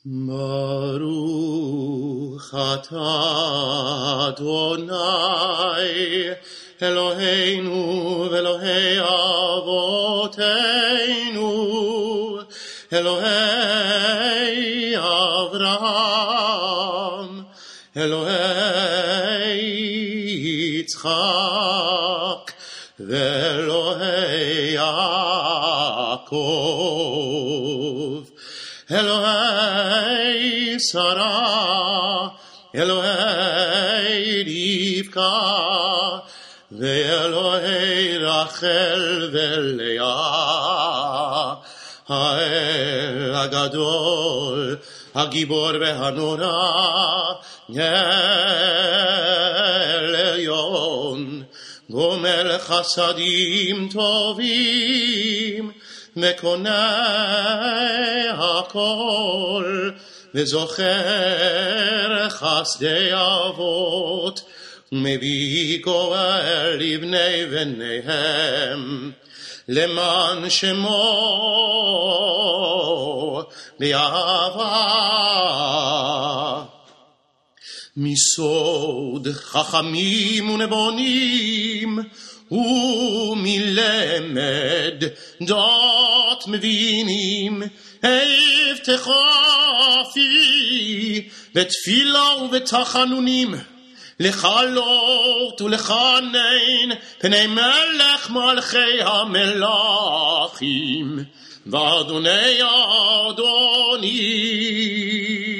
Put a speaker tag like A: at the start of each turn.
A: Baruch atah Adonai Eloheinu v'Elohei avoteinu Elohei Avraham Elohei Yitzchak v'Elohei Yaakov Elohei Sarah, Elohei Rivka, Elohei Rachel veLeah, Ha'el Hagadol, Hagibor veHanora, Elyon, Gomel Chasadim Tovim, מקונה הכל וזוכר חסדי אבות מביא גואל לבני בניהם למען שמו באהבה מסוד חכמים ונבונים ומלמד דעת מבינים הבטחה פי בתפילה ובתחנונים לחלות ולחנן פני מלך מלכי המלכים ואדוני אדונים